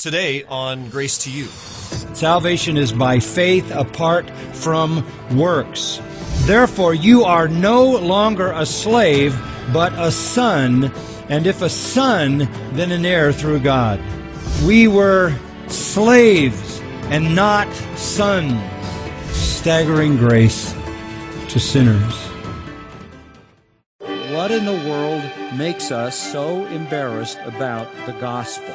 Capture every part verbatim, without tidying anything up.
Today on Grace to You. Salvation is by faith apart from works. Therefore, you are no longer a slave, but a son, and if a son, then an heir through God. We were slaves and not sons. Staggering grace to sinners. What in the world makes us so embarrassed about the gospel?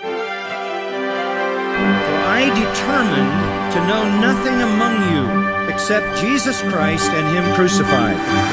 For I determined to know nothing among you except Jesus Christ and Him crucified.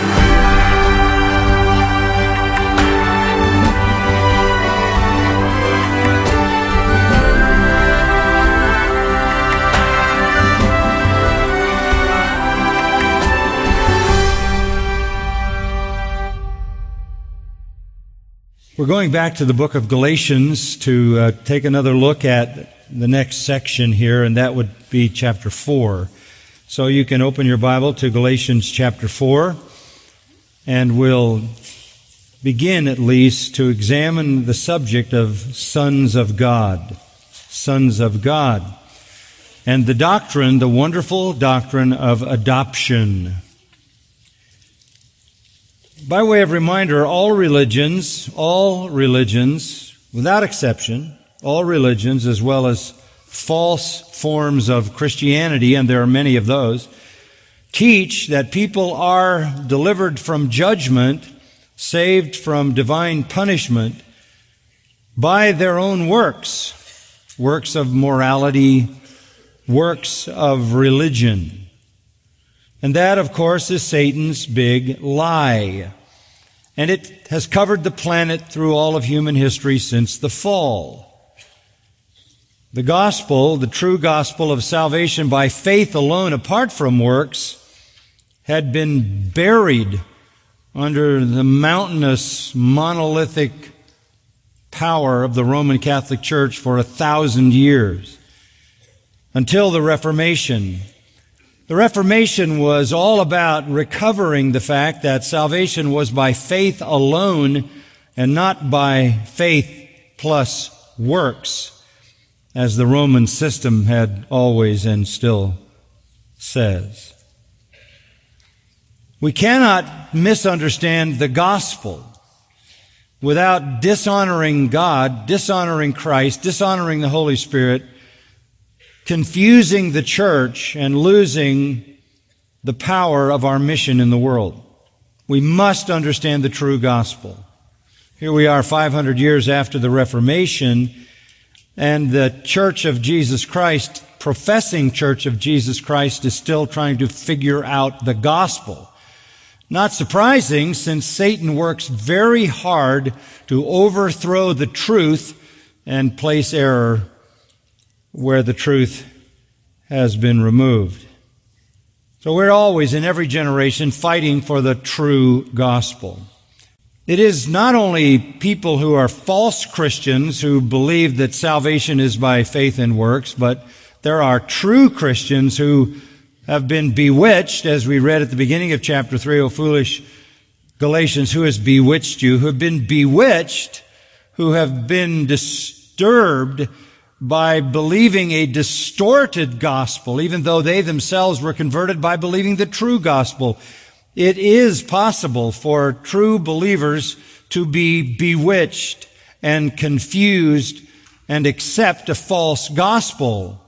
We're going back to the book of Galatians to uh, take another look at the next section here, and that would be chapter four. So you can open your Bible to Galatians chapter four, and we'll begin at least to examine the subject of sons of God. Sons of God. And the doctrine, the wonderful doctrine of adoption. By way of reminder, all religions, all religions, without exception, all religions, as well as false forms of Christianity, and there are many of those, teach that people are delivered from judgment, saved from divine punishment, by their own works, works of morality, works of religion. And that, of course, is Satan's big lie. And it has covered the planet through all of human history since the fall. The gospel, the true gospel of salvation by faith alone, apart from works, had been buried under the mountainous, monolithic power of the Roman Catholic Church for a thousand years, until the Reformation. The Reformation was all about recovering the fact that salvation was by faith alone and not by faith plus works, as the Roman system had always and still says. We cannot misunderstand the gospel without dishonoring God, dishonoring Christ, dishonoring the Holy Spirit, confusing the church, and losing the power of our mission in the world. We must understand the true gospel. Here we are five hundred years after the Reformation, and the Church of Jesus Christ, professing Church of Jesus Christ, is still trying to figure out the gospel. Not surprising, since Satan works very hard to overthrow the truth and place error where the truth has been removed. So we're always, in every generation, fighting for the true gospel. It is not only people who are false Christians who believe that salvation is by faith and works, but there are true Christians who have been bewitched, as we read at the beginning of chapter three, O foolish Galatians, who has bewitched you, who have been bewitched, who have been disturbed by believing a distorted gospel, even though they themselves were converted by believing the true gospel. It is possible for true believers to be bewitched and confused and accept a false gospel,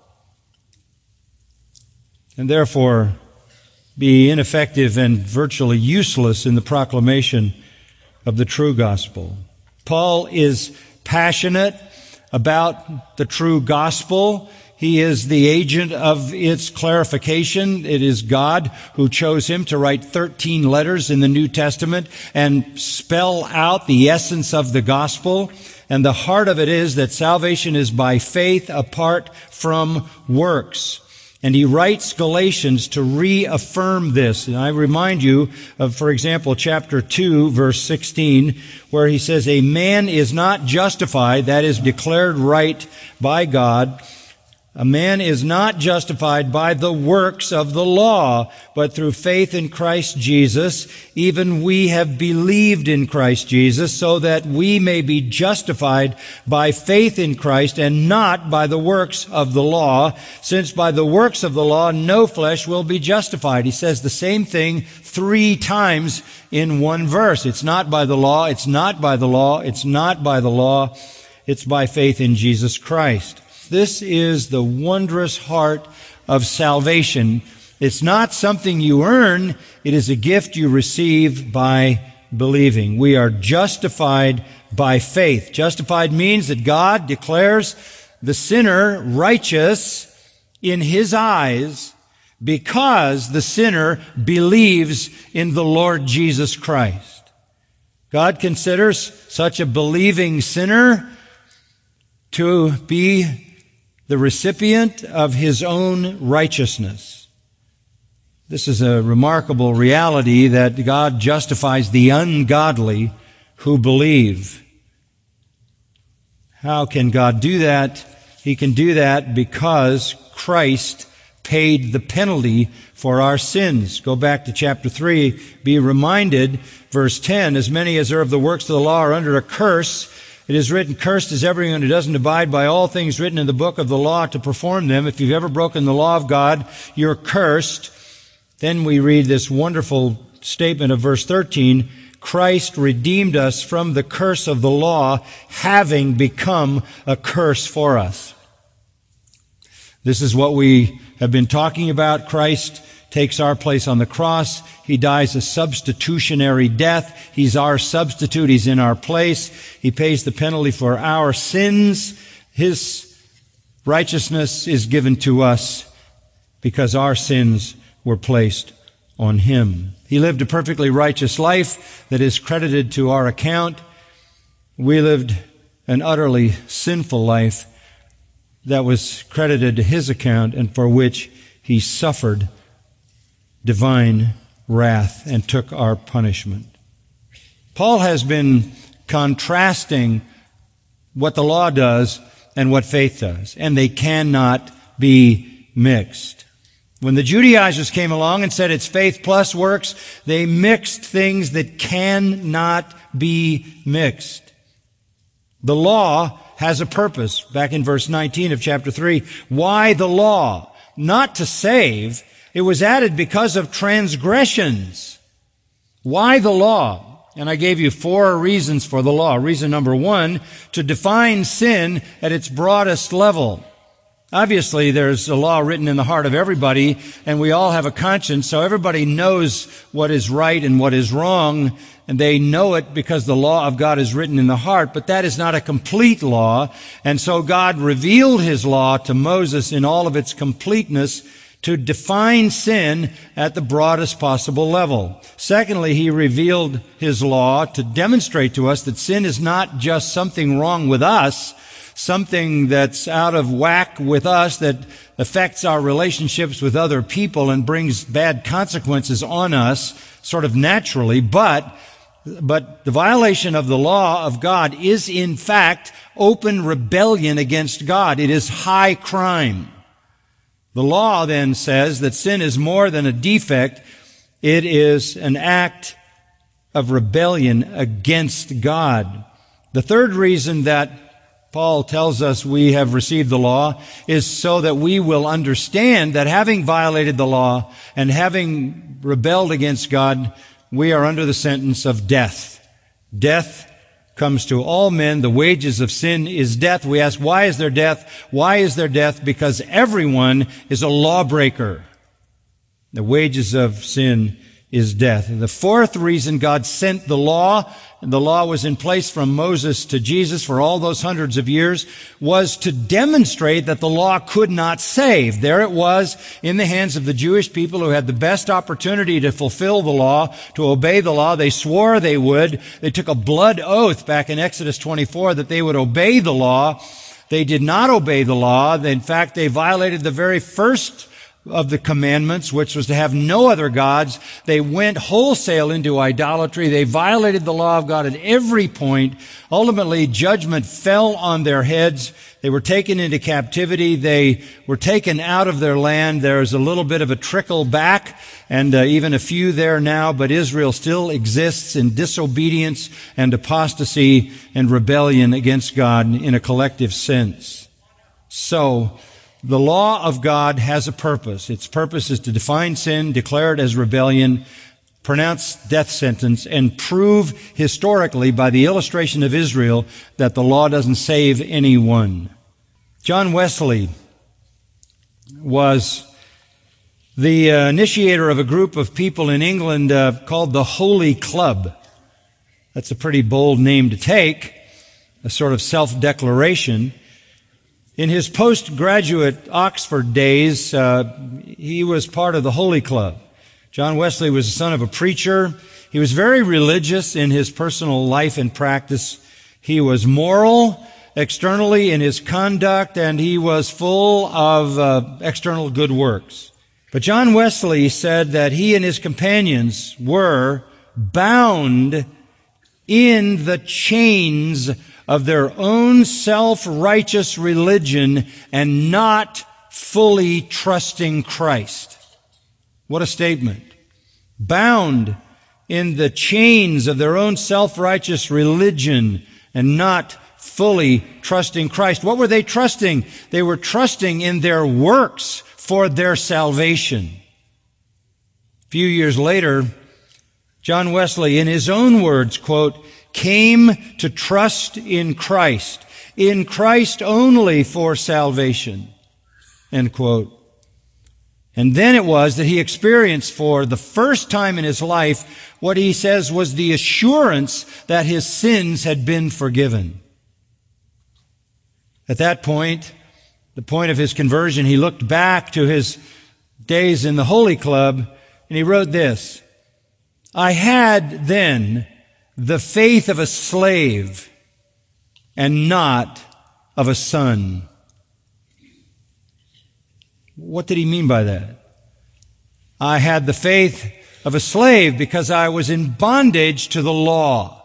and therefore be ineffective and virtually useless in the proclamation of the true gospel. Paul is passionate about the true gospel. He is the agent of its clarification. It is God who chose him to write thirteen letters in the New Testament and spell out the essence of the gospel. And the heart of it is that salvation is by faith apart from works. And he writes Galatians to reaffirm this. And I remind you of, for example, chapter two, verse sixteen, where he says, "A man is not justified," that is declared right by God, A man is not justified by the works of the law, but through faith in Christ Jesus. Even we have believed in Christ Jesus, so that we may be justified by faith in Christ and not by the works of the law, since by the works of the law no flesh will be justified. He says the same thing three times in one verse. It's not by the law, it's not by the law, it's not by the law, it's by faith in Jesus Christ. This is the wondrous heart of salvation. It's not something you earn. It is a gift you receive by believing. We are justified by faith. Justified means that God declares the sinner righteous in His eyes because the sinner believes in the Lord Jesus Christ. God considers such a believing sinner to be the recipient of His own righteousness. This is a remarkable reality that God justifies the ungodly who believe. How can God do that? He can do that because Christ paid the penalty for our sins. Go back to chapter three. Be reminded, verse ten, as many as are of the works of the law are under a curse. It is written, cursed is everyone who doesn't abide by all things written in the book of the law to perform them. If you've ever broken the law of God, you're cursed. Then we read this wonderful statement of verse thirteen, Christ redeemed us from the curse of the law, having become a curse for us. This is what we have been talking about. Christ takes our place on the cross. He dies a substitutionary death. He's our substitute. He's in our place. He pays the penalty for our sins. His righteousness is given to us because our sins were placed on Him. He lived a perfectly righteous life that is credited to our account. We lived an utterly sinful life that was credited to His account and for which He suffered divine wrath and took our punishment. Paul has been contrasting what the law does and what faith does, and they cannot be mixed. When the Judaizers came along and said it's faith plus works, they mixed things that cannot be mixed. The law has a purpose. Back in verse nineteen of chapter three, why the law? Not to save. It was added because of transgressions. Why the law? And I gave you four reasons for the law. Reason number one, to define sin at its broadest level. Obviously, there's a law written in the heart of everybody, and we all have a conscience, so everybody knows what is right and what is wrong, and they know it because the law of God is written in the heart, but that is not a complete law, and so God revealed His law to Moses in all of its completeness to define sin at the broadest possible level. Secondly, He revealed His law to demonstrate to us that sin is not just something wrong with us, something that's out of whack with us that affects our relationships with other people and brings bad consequences on us, sort of naturally, but but the violation of the law of God is in fact open rebellion against God. It is high crime. The law then says that sin is more than a defect. It is an act of rebellion against God. The third reason that Paul tells us we have received the law is so that we will understand that having violated the law and having rebelled against God, we are under the sentence of death. Death comes to all men. The wages of sin is death. We ask, why is there death? Why is there death? Because everyone is a lawbreaker. The wages of sin is death. And the fourth reason God sent the law, and the law was in place from Moses to Jesus for all those hundreds of years, was to demonstrate that the law could not save. There it was in the hands of the Jewish people who had the best opportunity to fulfill the law, to obey the law. They swore they would. They took a blood oath back in Exodus twenty-four that they would obey the law. They did not obey the law. In fact, they violated the very first of the commandments, which was to have no other gods. They went wholesale into idolatry. They violated the law of God at every point. Ultimately, judgment fell on their heads. They were taken into captivity. They were taken out of their land. There's a little bit of a trickle back, and uh, even a few there now, but Israel still exists in disobedience and apostasy and rebellion against God in a collective sense. So, the law of God has a purpose. Its purpose is to define sin, declare it as rebellion, pronounce death sentence, and prove historically by the illustration of Israel that the law doesn't save anyone. John Wesley was the uh, initiator of a group of people in England uh, called the Holy Club. That's a pretty bold name to take, a sort of self-declaration. In his postgraduate Oxford days, uh, he was part of the Holy Club. John Wesley was the son of a preacher. He was very religious in his personal life and practice. He was moral externally in his conduct, and he was full of uh, external good works. But John Wesley said that he and his companions were bound in the chains of their own self-righteous religion and not fully trusting Christ. What a statement. Bound in the chains of their own self-righteous religion and not fully trusting Christ. What were they trusting? They were trusting in their works for their salvation. A few years later, John Wesley, in his own words, quote, came to trust in Christ, in Christ only for salvation, end quote. And then it was that he experienced for the first time in his life what he says was the assurance that his sins had been forgiven. At that point, the point of his conversion, he looked back to his days in the Holy Club and he wrote this, I had then the faith of a slave and not of a son. What did he mean by that? I had the faith of a slave because I was in bondage to the law.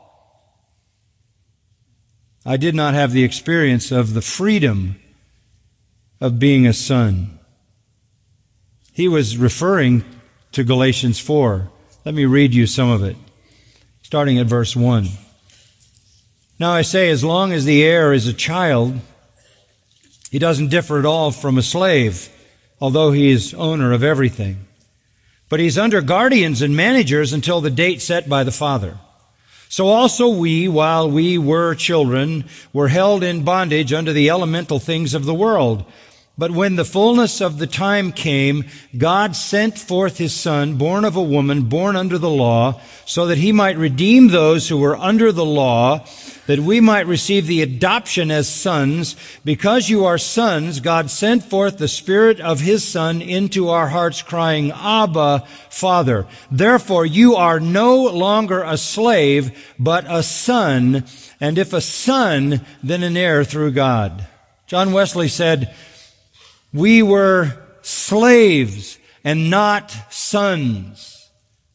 I did not have the experience of the freedom of being a son. He was referring to Galatians four. Let me read you some of it. Starting at verse one. Now I say, as long as the heir is a child, he doesn't differ at all from a slave, although he is owner of everything. But he's under guardians and managers until the date set by the father. So also we, while we were children, were held in bondage under the elemental things of the world. But when the fullness of the time came, God sent forth His Son, born of a woman, born under the law, so that He might redeem those who were under the law, that we might receive the adoption as sons. Because you are sons, God sent forth the Spirit of His Son into our hearts, crying, Abba, Father. Therefore you are no longer a slave, but a son, and if a son, then an heir through God. John Wesley said, we were slaves and not sons.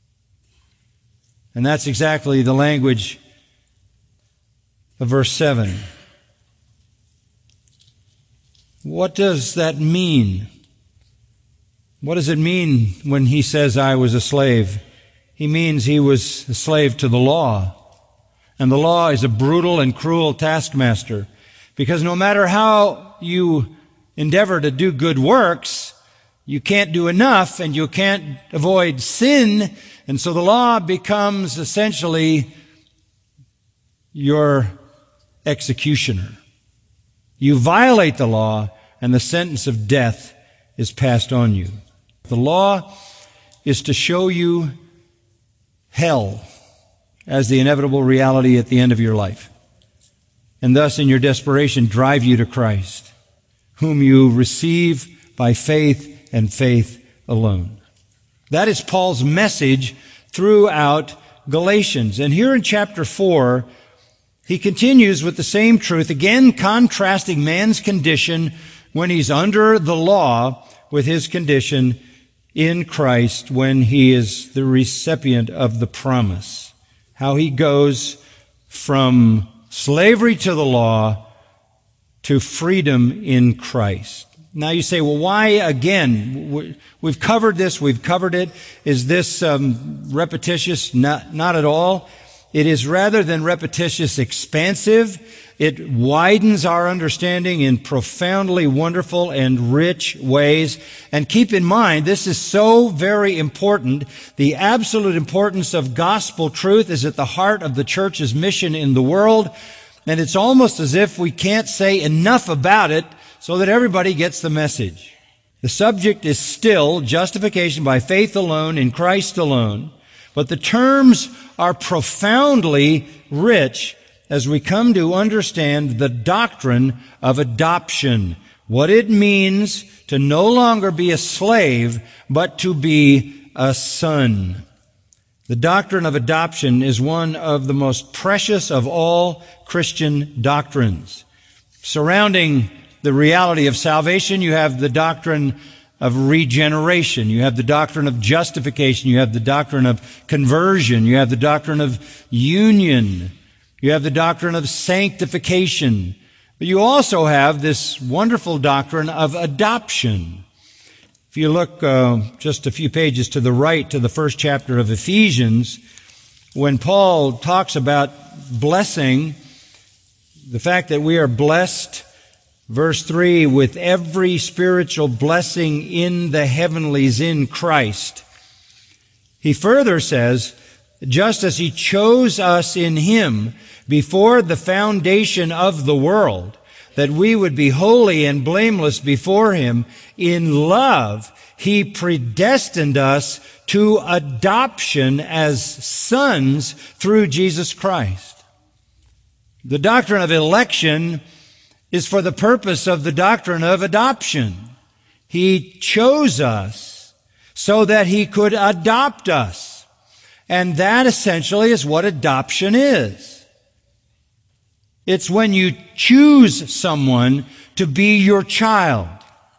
And that's exactly the language of verse seven. What does that mean? What does it mean when he says, I was a slave? He means he was a slave to the law. And the law is a brutal and cruel taskmaster. Because no matter how you endeavor to do good works, you can't do enough and you can't avoid sin. And so the law becomes essentially your executioner. You violate the law and the sentence of death is passed on you. The law is to show you hell as the inevitable reality at the end of your life. And thus in your desperation drive you to Christ, whom you receive by faith and faith alone. That is Paul's message throughout Galatians. And here in chapter four, he continues with the same truth, again contrasting man's condition when he's under the law with his condition in Christ when he is the recipient of the promise. How he goes from slavery to the law to freedom in Christ. Now you say, well, why again? We've covered this, we've covered it. Is this um, repetitious? Not, not at all. It is rather than repetitious, expansive. It widens our understanding in profoundly wonderful and rich ways. And keep in mind, this is so very important. The absolute importance of gospel truth is at the heart of the church's mission in the world. And it's almost as if we can't say enough about it so that everybody gets the message. The subject is still justification by faith alone, in Christ alone. But the terms are profoundly rich as we come to understand the doctrine of adoption. What it means to no longer be a slave, but to be a son. The doctrine of adoption is one of the most precious of all Christian doctrines. Surrounding the reality of salvation, you have the doctrine of regeneration. You have the doctrine of justification. You have the doctrine of conversion. You have the doctrine of union. You have the doctrine of sanctification. But you also have this wonderful doctrine of adoption. If you look uh, just a few pages to the right to the first chapter of Ephesians, when Paul talks about blessing, the fact that we are blessed, verse three, with every spiritual blessing in the heavenlies in Christ. He further says, just as He chose us in Him before the foundation of the world, that we would be holy and blameless before Him, in love He predestined us to adoption as sons through Jesus Christ. The doctrine of election is for the purpose of the doctrine of adoption. He chose us so that He could adopt us. And that essentially is what adoption is. It's when you choose someone to be your child.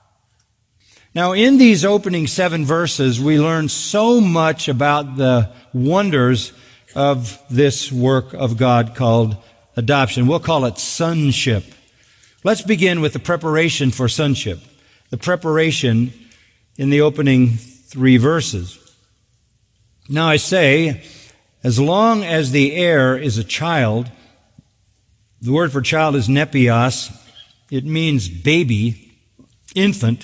Now, in these opening seven verses, we learn so much about the wonders of this work of God called adoption. We'll call it sonship. Let's begin with the preparation for sonship. The preparation in the opening three verses. Now I say, as long as the heir is a child, the word for child is nepios. It means baby, infant.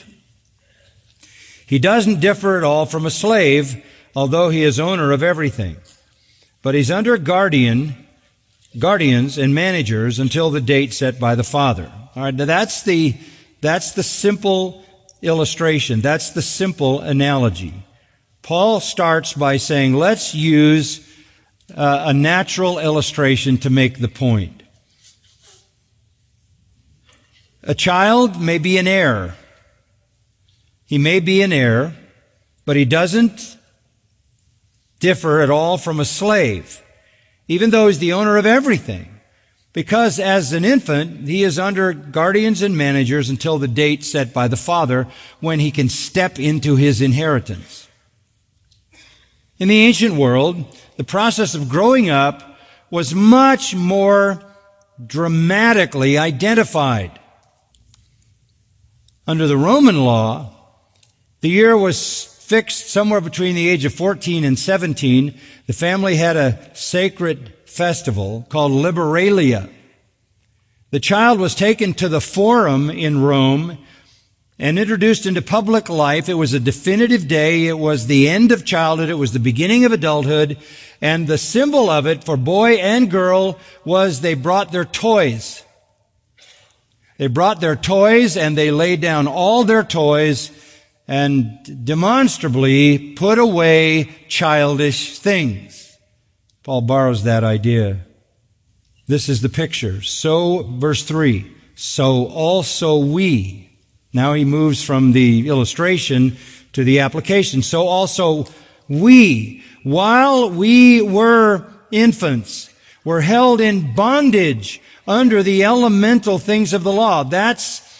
He doesn't differ at all from a slave, although he is owner of everything. But he's under guardian, guardians and managers until the date set by the father. All right, now that's the, that's the simple illustration. That's the simple analogy. Paul starts by saying, let's use uh, a natural illustration to make the point. A child may be an heir. He may be an heir, but he doesn't differ at all from a slave, even though he's the owner of everything. Because as an infant, he is under guardians and managers until the date set by the father when he can step into his inheritance. In the ancient world, the process of growing up was much more dramatically identified. Under the Roman law, the year was fixed somewhere between the age of fourteen and seventeen. The family had a sacred festival called Liberalia. The child was taken to the Forum in Rome and introduced into public life. It was a definitive day. It was the end of childhood. It was the beginning of adulthood. And the symbol of it for boy and girl was they brought their toys. They brought their toys and they laid down all their toys and demonstrably put away childish things. Paul borrows that idea. This is the picture. So, verse three, so also we. Now he moves from the illustration to the application. So also we, while we were infants, were held in bondage under the elemental things of the law. That's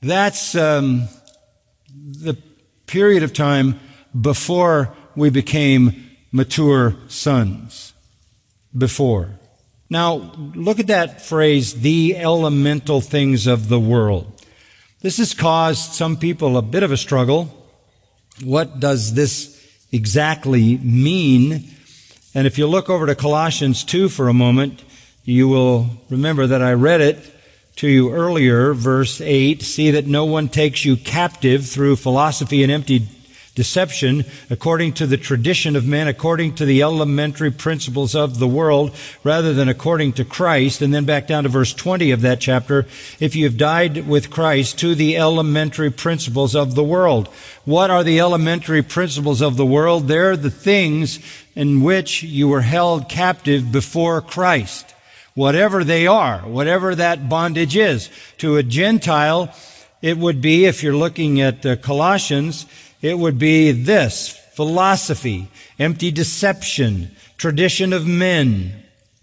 That's um, the period of time before we became mature sons. Before. Now, look at that phrase, the elemental things of the world. This has caused some people a bit of a struggle. What does this exactly mean? And if you look over to Colossians two for a moment, you will remember that I read it to you earlier, verse eight. See that no one takes you captive through philosophy and empty deception, according to the tradition of men, according to the elementary principles of the world, rather than according to Christ. And then back down to verse twenty of that chapter, if you have died with Christ to the elementary principles of the world. What are the elementary principles of the world? They're the things in which you were held captive before Christ. Whatever they are, whatever that bondage is. To a Gentile, it would be, if you're looking at uh, Colossians, it would be this: philosophy, empty deception, tradition of men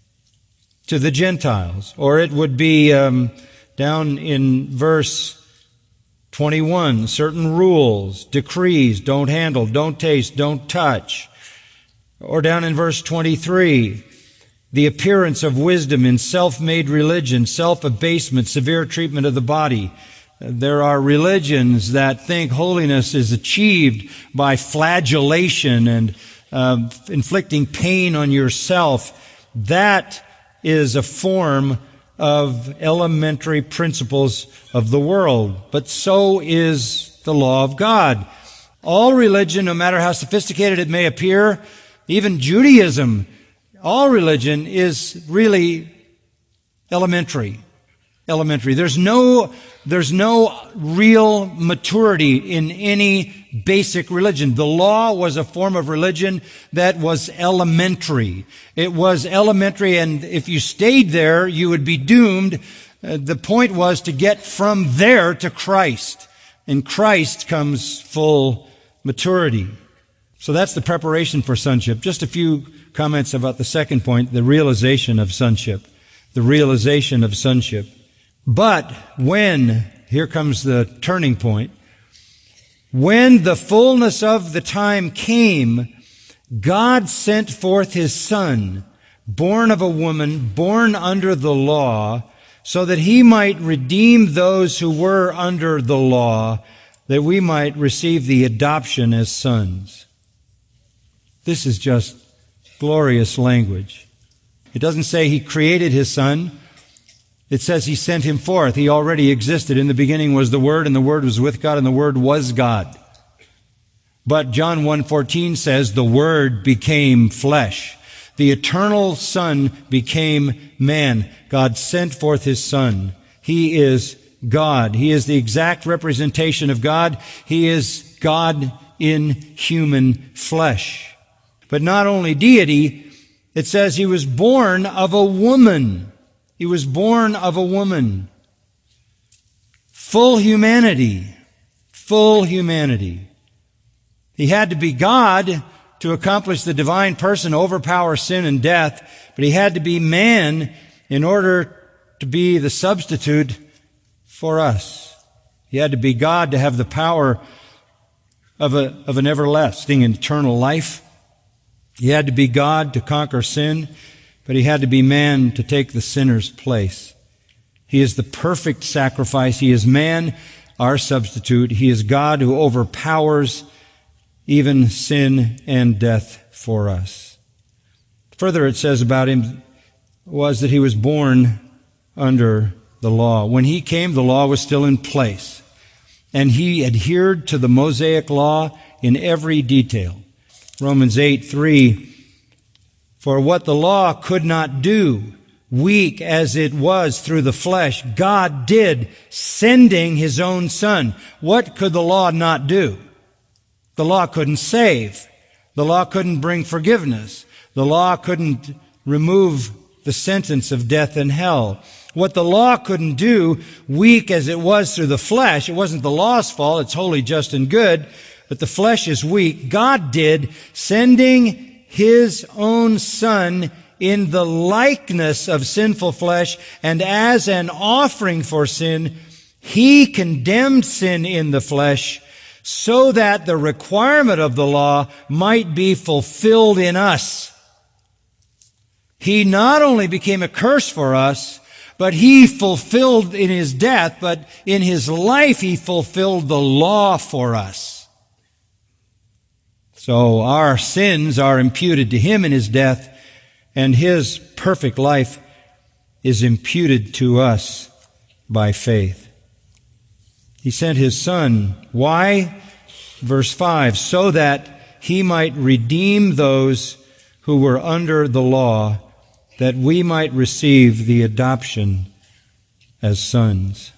to the Gentiles. Or it would be um, down in verse twenty-one, certain rules, decrees, don't handle, don't taste, don't touch. Or down in verse twenty-three, the appearance of wisdom in self-made religion, self-abasement, severe treatment of the body. There are religions that think holiness is achieved by flagellation and uh, inflicting pain on yourself. That is a form of elementary principles of the world. But so is the law of God. All religion, no matter how sophisticated it may appear, even Judaism, all religion is really elementary. Elementary. There's no, there's no real maturity in any basic religion. The law was a form of religion that was elementary. It was elementary, and if you stayed there, you would be doomed. Uh, the point was to get from there to Christ. In Christ comes full maturity. So that's the preparation for sonship. Just a few comments about the second point, the realization of sonship. The realization of sonship. But when, here comes the turning point, when the fullness of the time came, God sent forth His Son, born of a woman, born under the law, so that He might redeem those who were under the law, that we might receive the adoption as sons. This is just glorious language. It doesn't say He created His Son. It says He sent Him forth. He already existed. In the beginning was the Word, and the Word was with God, and the Word was God. But John one fourteen says the Word became flesh. The eternal Son became man. God sent forth His Son. He is God. He is the exact representation of God. He is God in human flesh. But not only deity, it says He was born of a woman. He was born of a woman. Full humanity. Full humanity. He had to be God to accomplish the divine person, overpower sin and death, but He had to be man in order to be the substitute for us. He had to be God to have the power of a, of an everlasting and eternal life. He had to be God to conquer sin, but He had to be man to take the sinner's place. He is the perfect sacrifice. He is man, our substitute. He is God who overpowers even sin and death for us. Further, it says about Him was that He was born under the law. When He came, the law was still in place, and He adhered to the Mosaic law in every detail. Romans eight three, for what the law could not do, weak as it was through the flesh, God did, sending His own Son. What could the law not do? The law couldn't save. The law couldn't bring forgiveness. The law couldn't remove the sentence of death and hell. What the law couldn't do, weak as it was through the flesh, it wasn't the law's fault, it's holy, just, and good, but the flesh is weak. God did, sending His own Son in the likeness of sinful flesh, and as an offering for sin, He condemned sin in the flesh so that the requirement of the law might be fulfilled in us. He not only became a curse for us, but He fulfilled in His death, but in His life He fulfilled the law for us. So our sins are imputed to Him in His death, and His perfect life is imputed to us by faith. He sent His Son. Why? Verse five, so that He might redeem those who were under the law, that we might receive the adoption as sons.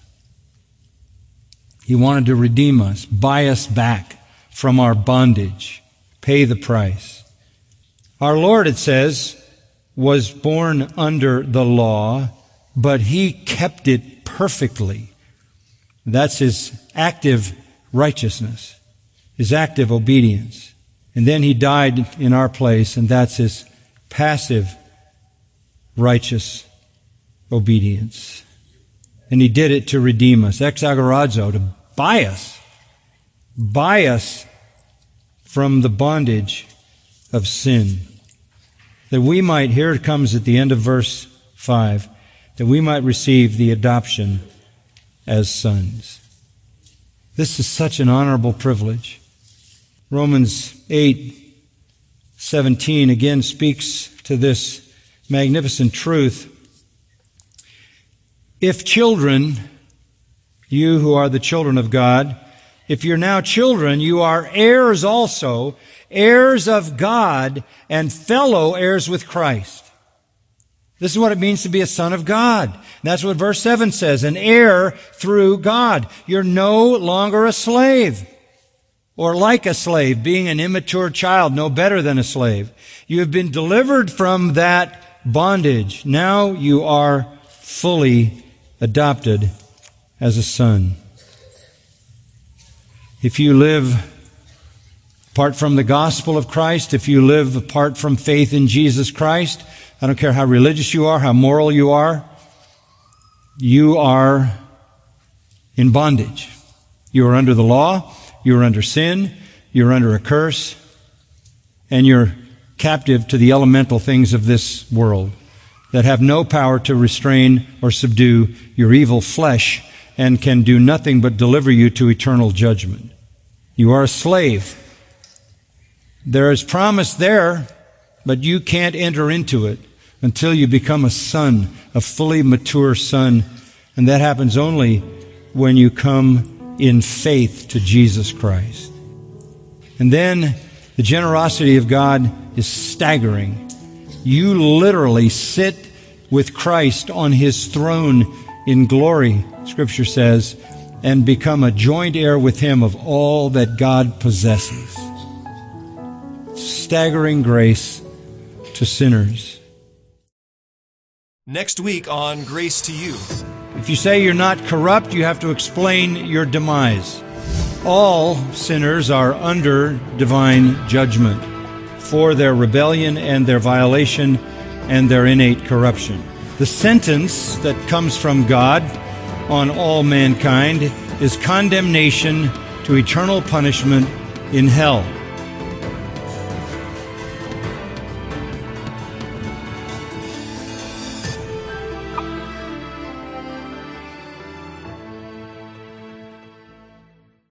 He wanted to redeem us, buy us back from our bondage, pay the price. Our Lord, it says, was born under the law, but He kept it perfectly. That's His active righteousness, His active obedience. And then He died in our place, and that's His passive righteous obedience. And He did it to redeem us, ex agorazo, to buy us, buy us from the bondage of sin. That we might, here it comes at the end of verse five, that we might receive the adoption as sons. This is such an honorable privilege. Romans eight seventeen again speaks to this magnificent truth. If children, you who are the children of God, if you're now children, you are heirs also, heirs of God and fellow heirs with Christ. This is what it means to be a son of God. That's what verse seven says, an heir through God. You're no longer a slave, or like a slave, being an immature child, no better than a slave. You have been delivered from that bondage. Now you are fully adopted as a son. If you live apart from the gospel of Christ, if you live apart from faith in Jesus Christ, I don't care how religious you are, how moral you are, you are in bondage. You are under the law, you are under sin, you are under a curse, and you're captive to the elemental things of this world that have no power to restrain or subdue your evil flesh and can do nothing but deliver you to eternal judgment. You are a slave. There is promise there, but you can't enter into it until you become a son, a fully mature son. And that happens only when you come in faith to Jesus Christ. And then the generosity of God is staggering. You literally sit with Christ on His throne in glory, Scripture says, and become a joint heir with Him of all that God possesses. Staggering grace to sinners. Next week on Grace to You. If you say you're not corrupt, you have to explain your demise. All sinners are under divine judgment for their rebellion and their violation and their innate corruption. The sentence that comes from God on all mankind is condemnation to eternal punishment in hell.